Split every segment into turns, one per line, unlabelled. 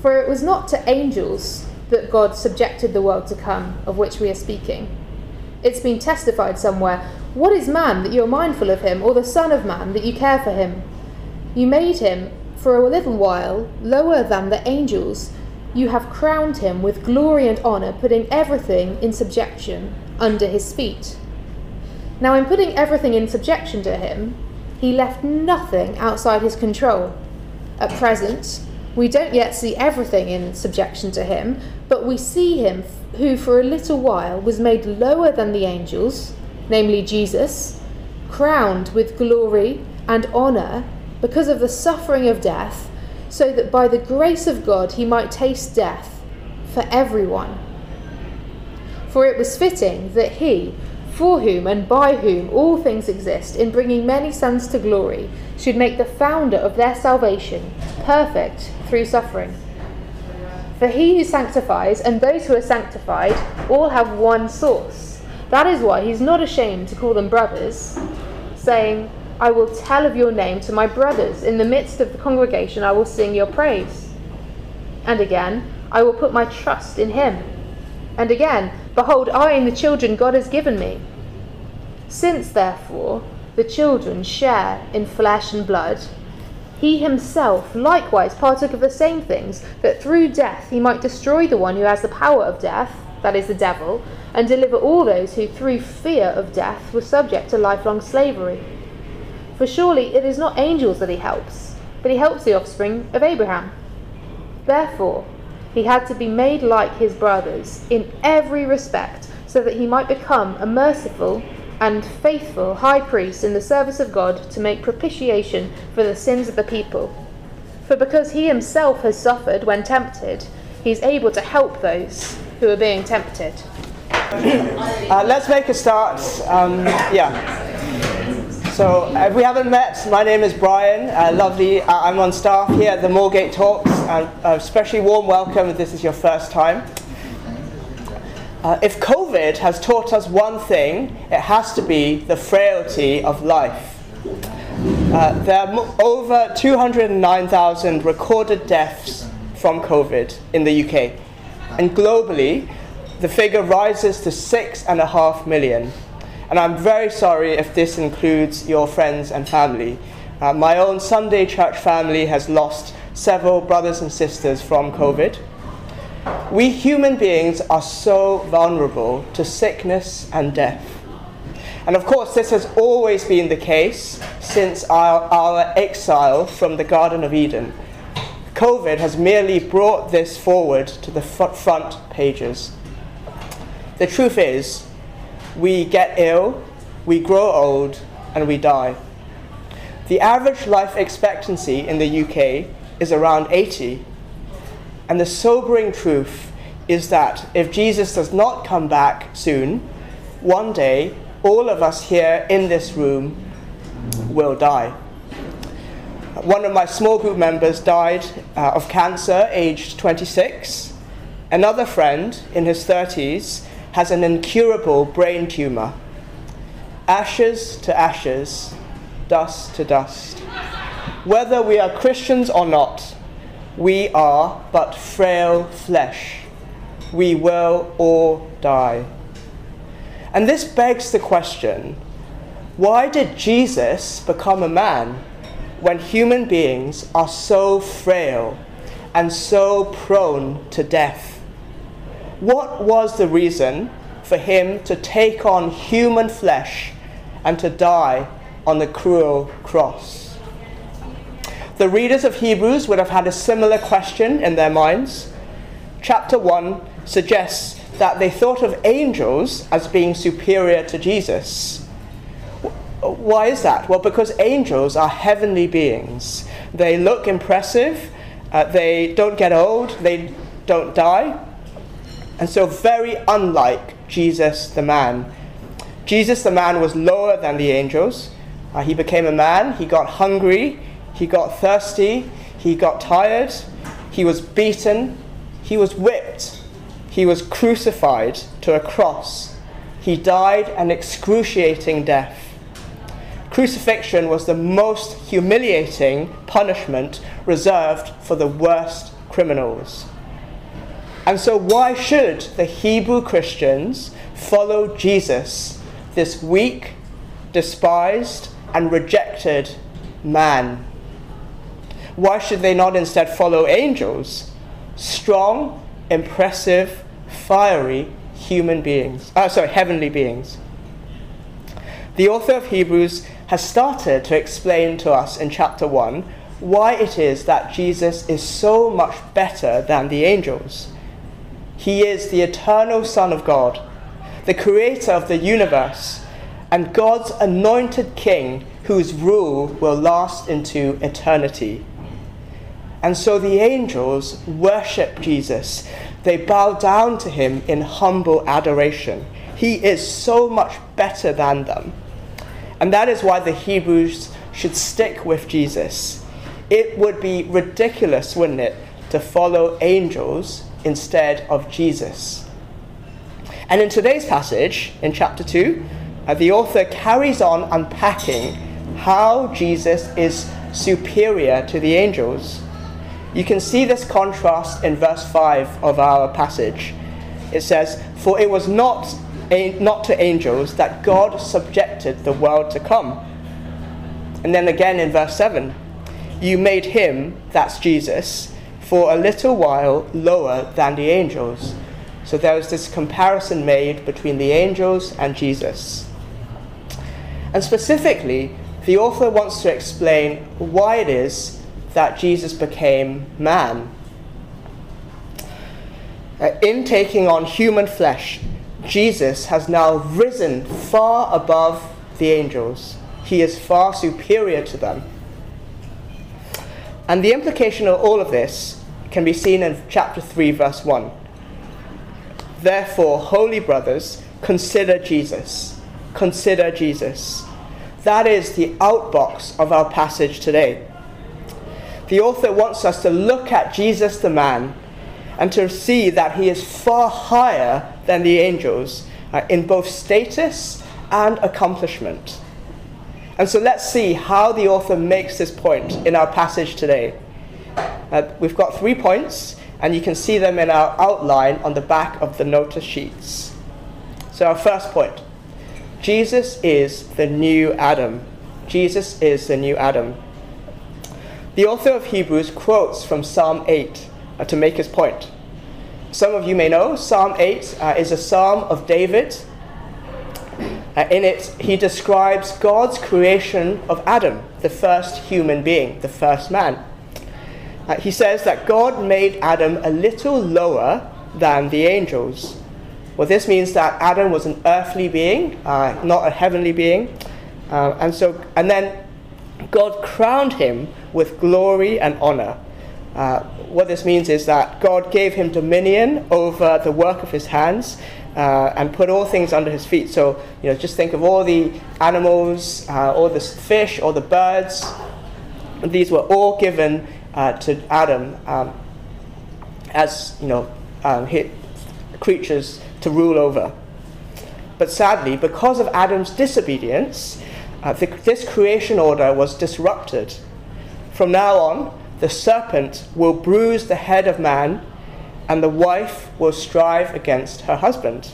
For it was not to angels that God subjected the world to come, of which we are speaking. It's been testified somewhere, "What is man that you are mindful of him, or the son of man that you care for him? You made him for a little while lower than the angels. You have crowned him with glory and honour, putting everything in subjection under his feet." Now, in putting everything in subjection to him, he left nothing outside his control. At present, we don't yet see everything in subjection to him, but we see him who for a little while was made lower than the angels, namely Jesus, crowned with glory and honour because of the suffering of death, so that by the grace of God he might taste death for everyone. For it was fitting that he, for whom and by whom all things exist, in bringing many sons to glory, should make the founder of their salvation perfect through suffering. For he who sanctifies and those who are sanctified all have one source. That is why he's not ashamed to call them brothers, saying, "I will tell of your name to my brothers. In the midst of the congregation I will sing your praise." And again, "I will put my trust in him." And again, "Behold, I and the children God has given me." Since, therefore, the children share in flesh and blood, he himself likewise partook of the same things, that through death he might destroy the one who has the power of death, that is, the devil, and deliver all those who through fear of death were subject to lifelong slavery. For surely it is not angels that he helps, but he helps the offspring of Abraham. Therefore, he had to be made like his brothers in every respect, so that he might become a merciful and faithful high priest in the service of God to make propitiation for the sins of the people. For because he himself has suffered when tempted, he is able to help those who are being tempted.
Let's make a start. So, if we haven't met, my name is Brian. Lovely. I'm on staff here at the Moorgate Talks. Especially warm welcome if this is your first time. If COVID has taught us one thing, it has to be the frailty of life. There are over 209,000 recorded deaths from COVID in the UK. And globally, the figure rises to 6.5 million. And I'm very sorry if this includes your friends and family. My own Sunday church family has lost several brothers and sisters from COVID. We human beings are so vulnerable to sickness and death. And of course, this has always been the case since our exile from the Garden of Eden. COVID has merely brought this forward to the front pages. The truth is, we get ill, we grow old, and we die. The average life expectancy in the UK is around 80. And the sobering truth is that if Jesus does not come back soon, one day all of us here in this room will die. One of my small group members died of cancer, aged 26. Another friend in his 30s has an incurable brain tumour. Ashes to ashes, dust to dust. Whether we are Christians or not, we are but frail flesh. We will all die. And this begs the question, why did Jesus become a man when human beings are so frail and so prone to death? What was the reason for him to take on human flesh and to die on the cruel cross? The readers of Hebrews would have had a similar question in their minds. Chapter 1 suggests that they thought of angels as being superior to Jesus. Why is that? Well, because angels are heavenly beings. They look impressive, they don't get old, they don't die, and so very unlike Jesus the man. Jesus the man was lower than the angels. He became a man, he got hungry, he got thirsty, he got tired, he was beaten, he was whipped, he was crucified to a cross. He died an excruciating death. Crucifixion was the most humiliating punishment reserved for the worst criminals. And so why should the Hebrew Christians follow Jesus, this weak, despised, and rejected man? Why should they not instead follow angels, strong, impressive, fiery heavenly beings? The author of Hebrews has started to explain to us in chapter 1 why it is that Jesus is so much better than the angels. He is the eternal Son of God, the creator of the universe, and God's anointed King whose rule will last into eternity. And so the angels worship Jesus. They bow down to him in humble adoration. He is so much better than them. And that is why the Hebrews should stick with Jesus. It would be ridiculous, wouldn't it, to follow angels instead of Jesus. And in today's passage, in chapter 2, the author carries on unpacking how Jesus is superior to the angels. You can see this contrast in verse 5 of our passage. It says, "For it was not to angels that God subjected the world to come." And then again in verse 7, "You made him," that's Jesus, "for a little while lower than the angels." So there was this comparison made between the angels and Jesus. And specifically, the author wants to explain why it is that Jesus became man. In taking on human flesh, Jesus has now risen far above the angels. He is far superior to them. And the implication of all of this can be seen in chapter 3, verse 1. "Therefore, holy brothers, consider Jesus." Consider Jesus. That is the outbox of our passage today. The author wants us to look at Jesus the man and to see that he is far higher than the angels in both status and accomplishment. And so let's see how the author makes this point in our passage today. We've got 3 points, and you can see them in our outline on the back of the notice sheets. So our first point, Jesus is the new Adam. Jesus is the new Adam. The author of Hebrews quotes from Psalm 8 to make his point. Some of you may know Psalm 8 is a psalm of David. In it, he describes God's creation of Adam, the first human being, the first man. He says that God made Adam a little lower than the angels. Well, this means that Adam was an earthly being, not a heavenly being. And then God crowned him with glory and honor. What this means is that God gave him dominion over the work of his hands and put all things under his feet. So, just think of all the animals, all the fish, all the birds. These were all given to Adam as, creatures to rule over. But sadly, because of Adam's disobedience, this creation order was disrupted. From now on, the serpent will bruise the head of man, and the wife will strive against her husband.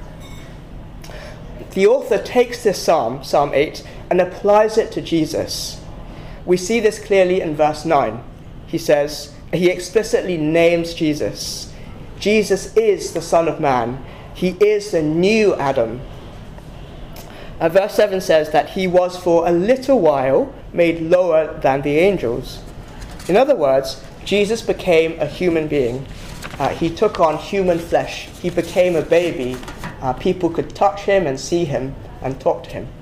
The author takes this psalm, Psalm 8, and applies it to Jesus. We see this clearly in verse 9. He explicitly names Jesus. Jesus is the Son of Man. He is the new Adam. Verse 7 says that he was for a little while made lower than the angels. In other words, Jesus became a human being. He took on human flesh. He became a baby. People could touch him and see him and talk to him.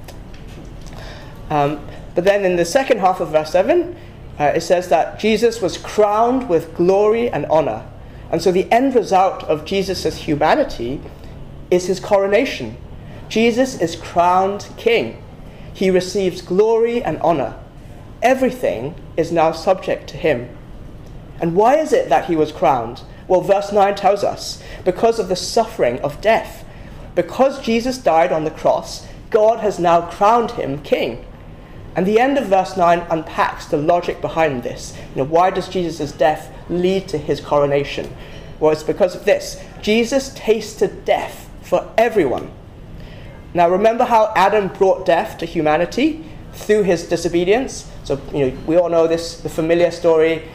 But then in the second half of verse 7, it says that Jesus was crowned with glory and honor. And so the end result of Jesus' humanity is his coronation. Jesus is crowned king. He receives glory and honor. Everything is now subject to him. And why is it that he was crowned? Well, verse 9 tells us, because of the suffering of death. Because Jesus died on the cross, God has now crowned him king. And the end of verse 9 unpacks the logic behind this. Why does Jesus' death lead to his coronation? Well, it's because of this. Jesus tasted death for everyone. Now, remember how Adam brought death to humanity through his disobedience? So, we all know this, the familiar story.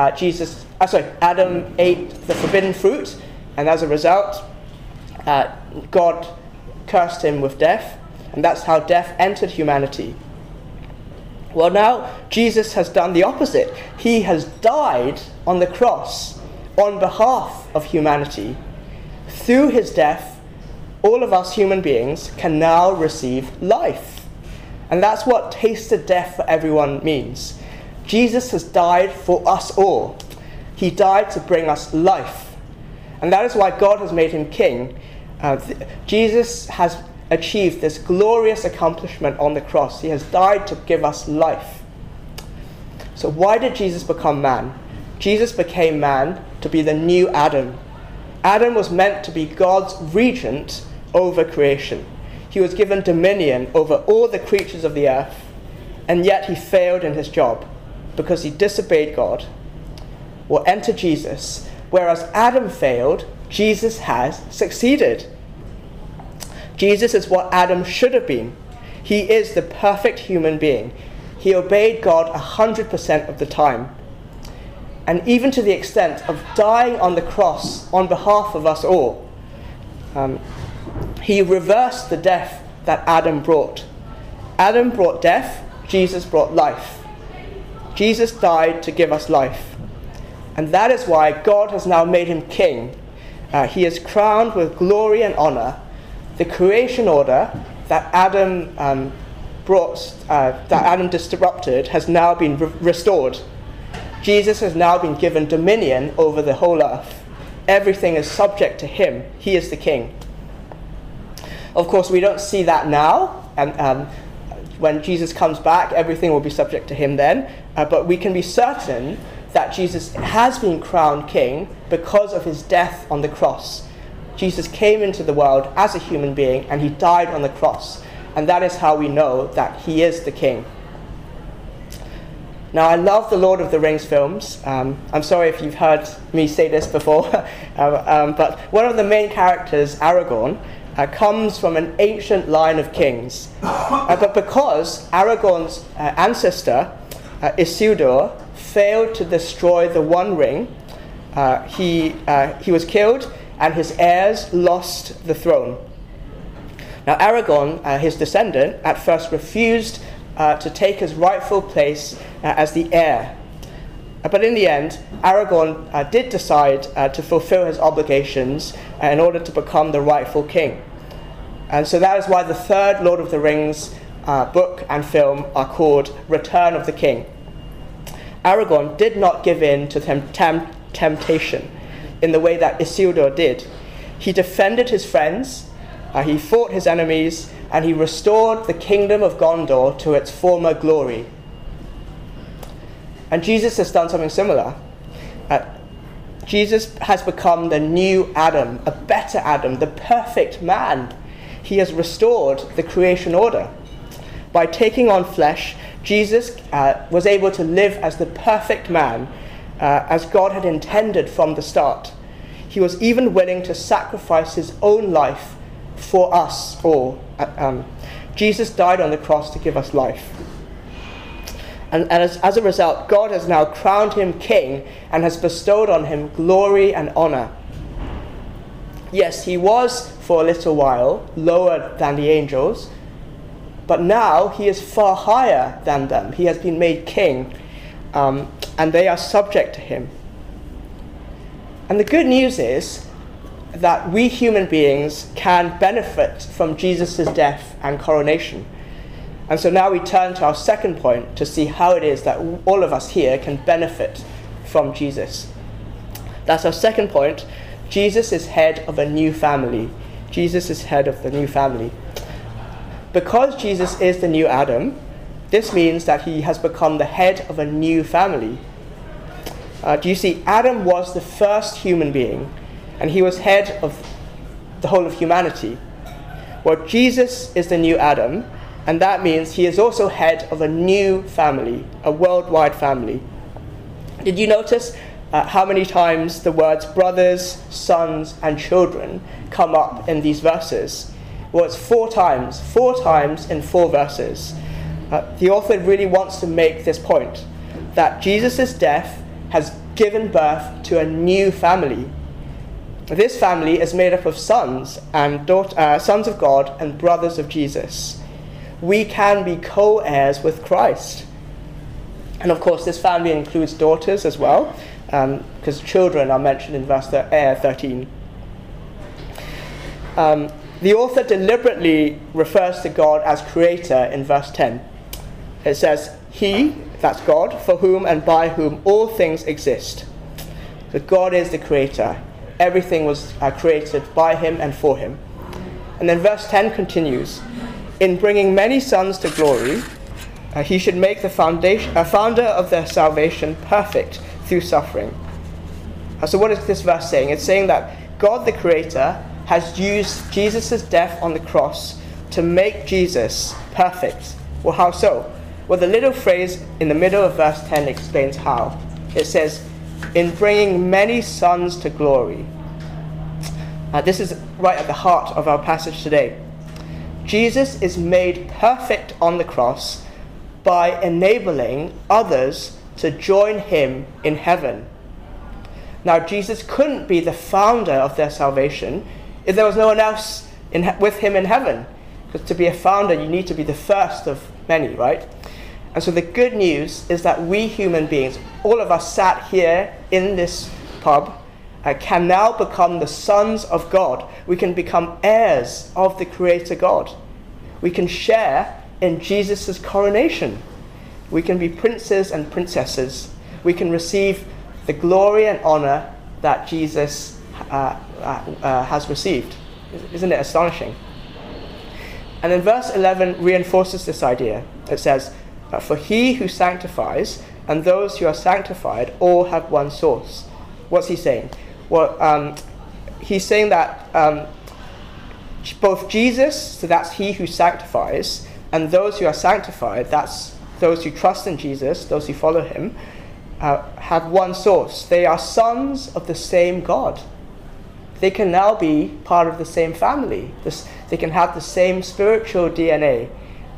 Adam ate the forbidden fruit, and as a result, God cursed him with death, and that's how death entered humanity. Well, now Jesus has done the opposite. He has died on the cross on behalf of humanity. Through his death, all of us human beings can now receive life. And that's what tasted death for everyone means. Jesus has died for us all. He died to bring us life. And that is why God has made him king. Jesus has achieved this glorious accomplishment on the cross. He has died to give us life. So why did Jesus become man? Jesus became man to be the new Adam. Adam was meant to be God's regent over creation. He was given dominion over all the creatures of the earth, and yet he failed in his job because he disobeyed God. Well, enter Jesus. Whereas Adam failed, Jesus has succeeded. Jesus is what Adam should have been. He is the perfect human being. He obeyed God 100% of the time. And even to the extent of dying on the cross on behalf of us all. He reversed the death that Adam brought. Adam brought death, Jesus brought life. Jesus died to give us life. And that is why God has now made him king. He is crowned with glory and honor. The creation order that Adam disrupted has now been restored. Jesus has now been given dominion over the whole earth. Everything is subject to him. He is the king. Of course, we don't see that now. And when Jesus comes back, everything will be subject to him then. But we can be certain that Jesus has been crowned king because of his death on the cross. Jesus came into the world as a human being, and he died on the cross. And that is how we know that he is the king. Now, I love the Lord of the Rings films. I'm sorry if you've heard me say this before, but one of the main characters, Aragorn, comes from an ancient line of kings. But because Aragorn's ancestor, Isildur, failed to destroy the One Ring, he was killed, and his heirs lost the throne. Now, Aragorn, his descendant, at first refused to take his rightful place as the heir. But in the end, Aragorn did decide to fulfill his obligations in order to become the rightful king. And so that is why the third Lord of the Rings book and film are called Return of the King. Aragorn did not give in to temptation in the way that Isildur did. He defended his friends, he fought his enemies, and he restored the kingdom of Gondor to its former glory. And Jesus has done something similar. Jesus has become the new Adam, a better Adam, the perfect man. He has restored the creation order. By taking on flesh, Jesus was able to live as the perfect man, as God had intended from the start. He was even willing to sacrifice his own life for us all. Jesus died on the cross to give us life. And as a result, God has now crowned him king and has bestowed on him glory and honor. Yes, he was, for a little while, lower than the angels, but now he is far higher than them. He has been made king, and they are subject to him. And the good news is that we human beings can benefit from Jesus' death and coronation. And so now we turn to our second point to see how it is that all of us here can benefit from Jesus. That's our second point. Jesus is head of a new family. Jesus is head of the new family. Because Jesus is the new Adam, this means that he has become the head of a new family. Do you see, Adam was the first human being, and he was head of the whole of humanity. Well, Jesus is the new Adam, And that means he is also head of a new family, a worldwide family. Did you notice how many times the words brothers, sons, and children come up in these verses? Well, it's 4 times in 4 verses. The author really wants to make this point, that Jesus' death has given birth to a new family. This family is made up of sons of God and brothers of Jesus. We can be co-heirs with Christ. And of course, this family includes daughters as well, because children are mentioned in verse 13. The author deliberately refers to God as creator in verse 10. It says, he, that's God, for whom and by whom all things exist. So God is the creator. Everything was created by him and for him. And then verse 10 continues, in bringing many sons to glory, he should make the founder of their salvation perfect through suffering. So what is this verse saying? It's saying that God the creator has used Jesus' death on the cross to make Jesus perfect. Well, how so? Well, the little phrase in the middle of verse 10 explains how. It says, in bringing many sons to glory. This is right at the heart of our passage today. Jesus is made perfect on the cross by enabling others to join him in heaven. Now, Jesus couldn't be the founder of their salvation if there was no one else with him in heaven. Because to be a founder, you need to be the first of many, right? And so the good news is that we human beings, all of us sat here in this pub, can now become the sons of God. We can become heirs of the Creator God. We can share in Jesus' coronation. We can be princes and princesses. We can receive the glory and honor that Jesus has received. Isn't it astonishing? And then verse 11 reinforces this idea. It says, for he who sanctifies and those who are sanctified all have one source. What's he saying? Well, he's saying that both Jesus, so that's he who sanctifies, and those who are sanctified, that's those who trust in Jesus, those who follow him, have one source. They are sons of the same God. They can now be part of the same family. They can have the same spiritual DNA.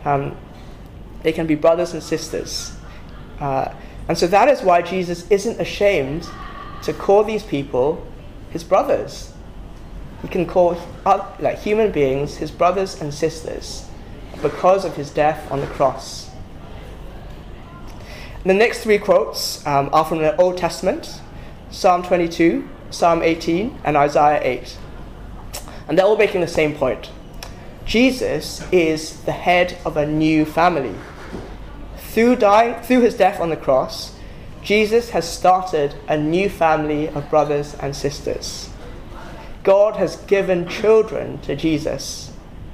They can be brothers and sisters. And so that is why Jesus isn't ashamed to call these people his brothers. He can call like human beings his brothers and sisters because of his death on the cross. And the next 3 quotes are from the Old Testament, Psalm 22, Psalm 18, and Isaiah 8. And they're all making the same point. Jesus is the head of a new family. Through his death on the cross, Jesus has started a new family of brothers and sisters. God has given children to Jesus.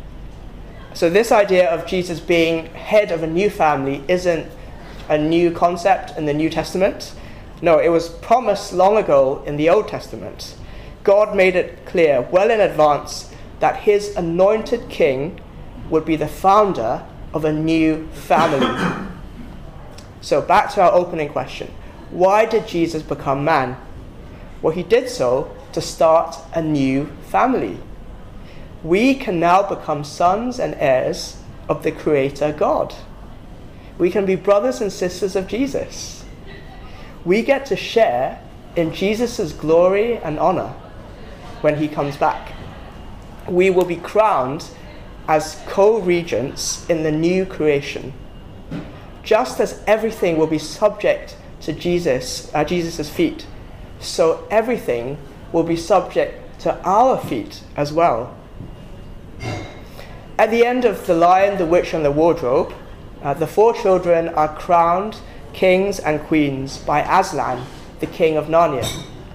So this idea of Jesus being head of a new family isn't a new concept in the New Testament. No, it was promised long ago in the Old Testament. God made it clear well in advance that his anointed king would be the founder of a new family. So back to our opening question. Why did Jesus become man? Well, he did so to start a new family. We can now become sons and heirs of the Creator God. We can be brothers and sisters of Jesus. We get to share in Jesus' glory and honor when he comes back. We will be crowned as co-regents in the new creation. Just as everything will be subject to Jesus' feet, so everything will be subject to our feet as well. At the end of The Lion, the Witch, and the Wardrobe, the 4 children are crowned kings and queens by Aslan, the king of Narnia.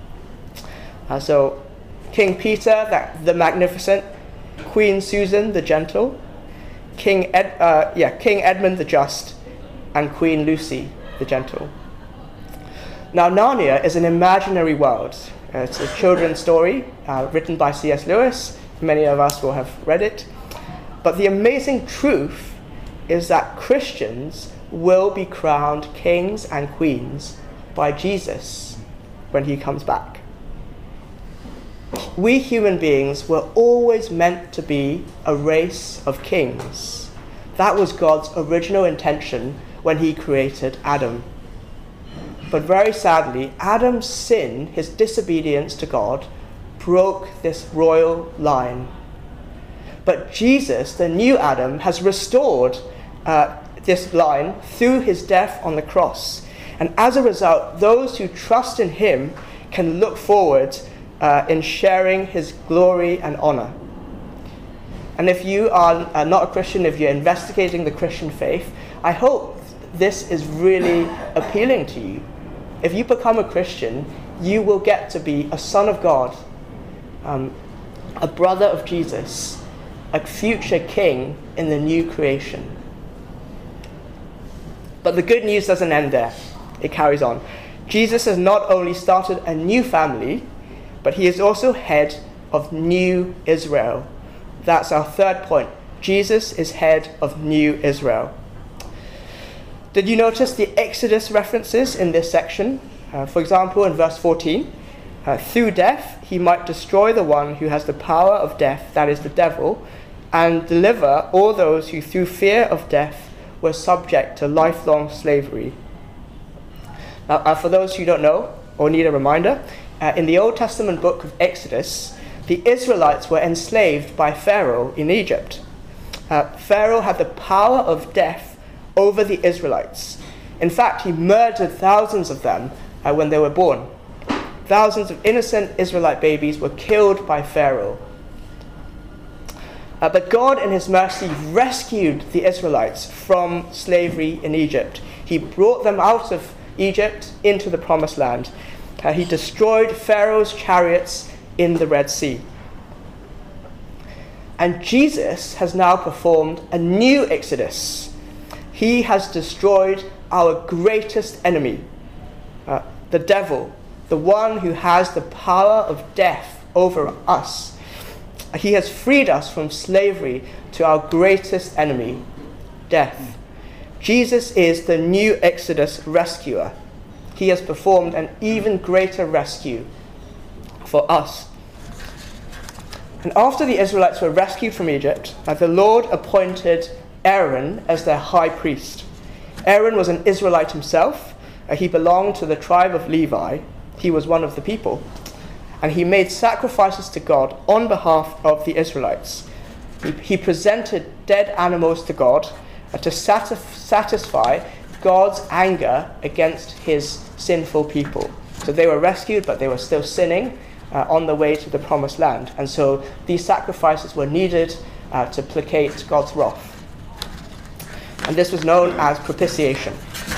So King Peter, the magnificent, Queen Susan, the gentle, King Edmund the just, and Queen Lucy, the gentle. Now, Narnia is an imaginary world. It's a children's story written by C.S. Lewis. Many of us will have read it. But the amazing truth is that Christians will be crowned kings and queens by Jesus when he comes back. We human beings were always meant to be a race of kings. That was God's original intention when he created Adam. But very sadly, Adam's sin, his disobedience to God, broke this royal line. But Jesus, the new Adam, has restored this line through his death on the cross. And as a result, those who trust in him can look forward in sharing his glory and honor. And if you are not a Christian, if you're investigating the Christian faith, I hope this is really appealing to you. If you become a Christian, you will get to be a son of God, a brother of Jesus, a future king in the new creation. But the good news doesn't end there. It carries on. Jesus has not only started a new family, but he is also head of new Israel. That's our third point. Jesus is head of new Israel. Did you notice the Exodus references in this section? For example, in verse 14, through death he might destroy the one who has the power of death, that is the devil, and deliver all those who through fear of death were subject to lifelong slavery. Now, for those who don't know or need a reminder, in the Old Testament book of Exodus, the Israelites were enslaved by Pharaoh in Egypt. Pharaoh had the power of death over the Israelites. In fact, he murdered thousands of them when they were born. Thousands of innocent Israelite babies were killed by Pharaoh. But God, in his mercy, rescued the Israelites from slavery in Egypt. He brought them out of Egypt into the Promised Land. He destroyed Pharaoh's chariots in the Red Sea. And Jesus has now performed a new Exodus. He has destroyed our greatest enemy, the devil, the one who has the power of death over us. He has freed us from slavery to our greatest enemy, death. Jesus is the new Exodus rescuer. He has performed an even greater rescue for us. And after the Israelites were rescued from Egypt, the Lord appointed Aaron as their high priest. Aaron was an Israelite himself. He belonged to the tribe of Levi. He was one of the people. And he made sacrifices to God on behalf of the Israelites. He presented dead animals to God to satisfy God's anger against his sinful people. So they were rescued, but they were still sinning on the way to the Promised Land. And so these sacrifices were needed to placate God's wrath. And this was known as propitiation.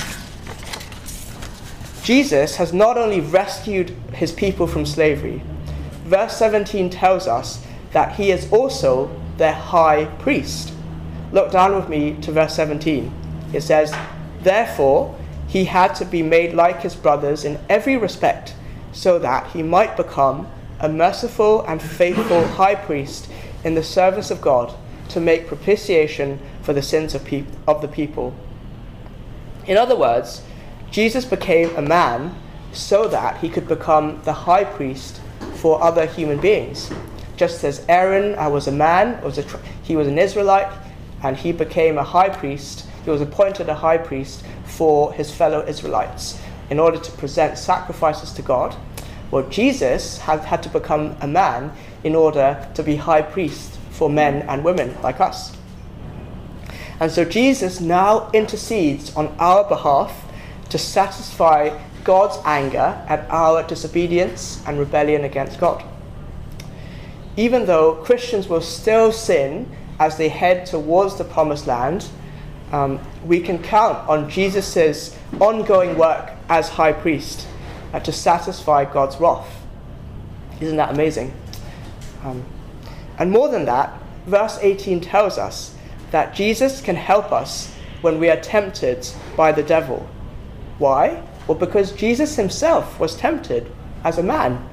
Jesus has not only rescued his people from slavery. Verse 17 tells us that he is also their high priest. Look down with me to verse 17. It says, therefore, he had to be made like his brothers in every respect, so that he might become a merciful and faithful high priest in the service of God to make propitiation for the sins of the people. In other words, Jesus became a man so that he could become the high priest for other human beings. Just as Aaron was a man, he was an Israelite, and he became a high priest. He was appointed a high priest for his fellow Israelites in order to present sacrifices to God. Well, Jesus had to become a man in order to be high priest for men and women like us. And so Jesus now intercedes on our behalf to satisfy God's anger at our disobedience and rebellion against God. Even though Christians will still sin as they head towards the Promised Land, we can count on Jesus' ongoing work as high priest to satisfy God's wrath. Isn't that amazing? And more than that, verse 18 tells us that Jesus can help us when we are tempted by the devil. Why? Well, because Jesus himself was tempted as a man.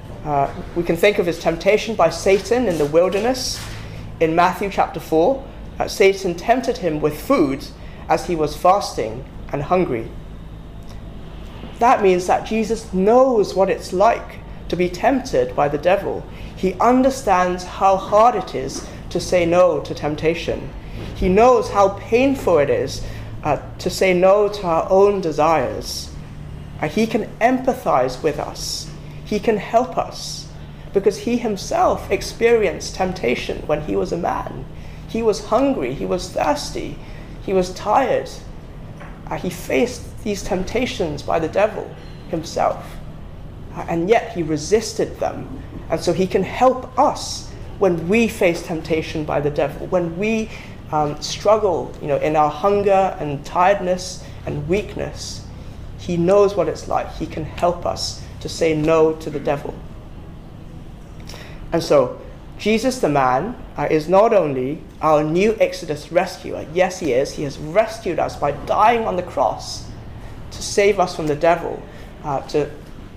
We can think of his temptation by Satan in the wilderness. In Matthew chapter 4, Satan tempted him with food as he was fasting and hungry. That means that Jesus knows what it's like to be tempted by the devil. He understands how hard it is to say no to temptation. He knows how painful it is to say no to our own desires. He can empathize with us. He can help us because he himself experienced temptation when he was a man. He was hungry, he was thirsty, he was tired. He faced these temptations by the devil himself. And yet he resisted them. And so he can help us when we face temptation by the devil, when we struggle, in our hunger and tiredness and weakness. He knows what it's like. He can help us to say no to the devil. And so Jesus the man is not only our new Exodus rescuer. Yes, he is. He has rescued us by dying on the cross to save us from the devil, to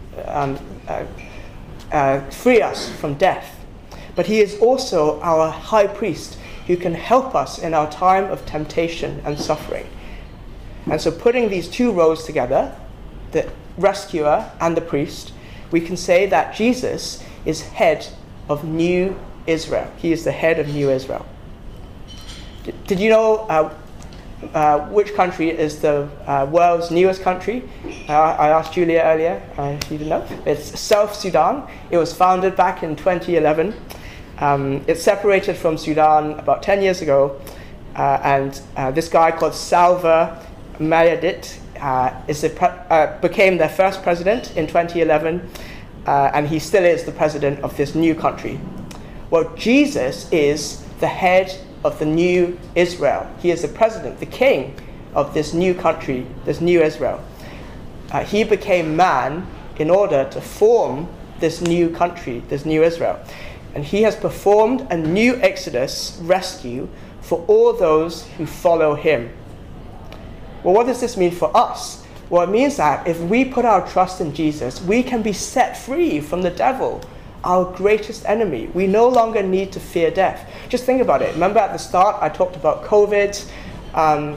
free us from death. But he is also our high priest who can help us in our time of temptation and suffering. And so putting these two roles together, the rescuer and the priest, we can say that Jesus is head of New Israel. He is the head of New Israel. Did you know which country is the world's newest country? I asked Julia earlier, if you didn't know. It's South Sudan. It was founded back in 2011. It separated from Sudan about 10 years ago. And this guy called Salva Mayardit became their first president in 2011. And he still is the president of this new country. Well, Jesus is the head of the new Israel. He is the president, the king of this new country, this new Israel. He became man in order to form this new country, this new Israel. And he has performed a new Exodus rescue for all those who follow him. Well, what does this mean for us? Well, it means that if we put our trust in Jesus, we can be set free from the devil, our greatest enemy. We no longer need to fear death. Just think about it. Remember at the start I talked about COVID, and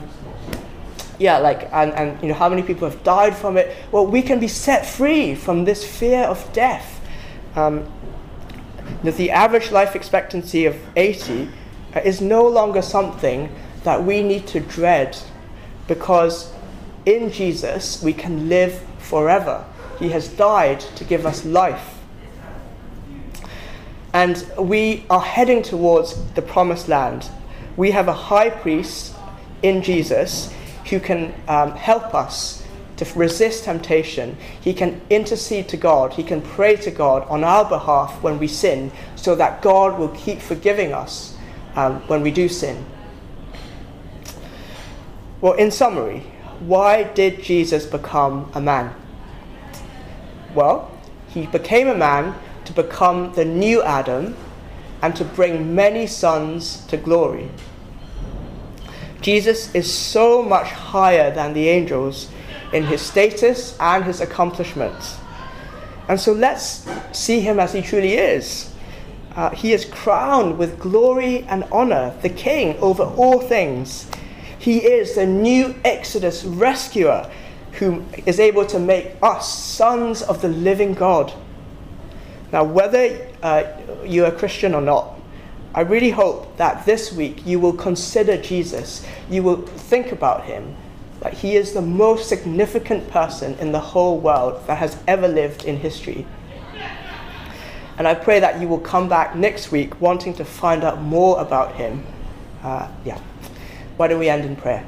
how many people have died from it. Well, we can be set free from this fear of death. The average life expectancy of 80 is no longer something that we need to dread, because in Jesus we can live forever. He has died to give us life. And we are heading towards the promised land. We have a high priest in Jesus who can help us to resist temptation. He can intercede to God. He can pray to God on our behalf when we sin, so that God will keep forgiving us when we do sin. Well, in summary, why did Jesus become a man? Well, he became a man to become the new Adam and to bring many sons to glory. Jesus is so much higher than the angels in his status and his accomplishments. And so let's see him as he truly is. He is crowned with glory and honor, the king over all things. He is the new Exodus rescuer who is able to make us sons of the living God. Now, whether you're a Christian or not, I really hope that this week you will consider Jesus. You will think about him. That he is the most significant person in the whole world that has ever lived in history. And I pray that you will come back next week wanting to find out more about him. Why don't we end in prayer?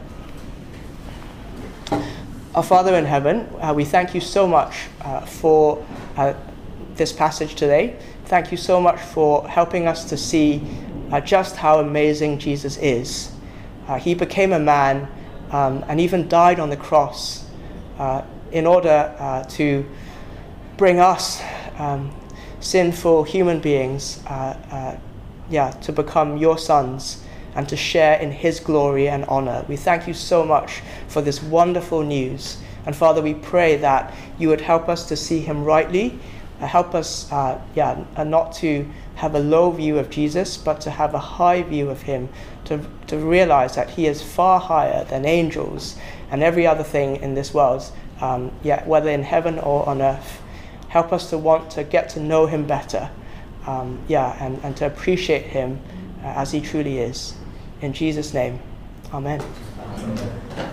Our Father in heaven, we thank you so much for this passage today. Thank you so much for helping us to see just how amazing Jesus is. He became a man and even died on the cross in order to bring us sinful human beings to become your sons and to share in his glory and honor. We thank you so much for this wonderful news. And Father, we pray that you would help us to see him rightly. Help us, not to have a low view of Jesus, but to have a high view of him, to realize that he is far higher than angels and every other thing in this world, whether in heaven or on earth. Help us to want to get to know him better, and to appreciate him as he truly is. In Jesus' name, amen.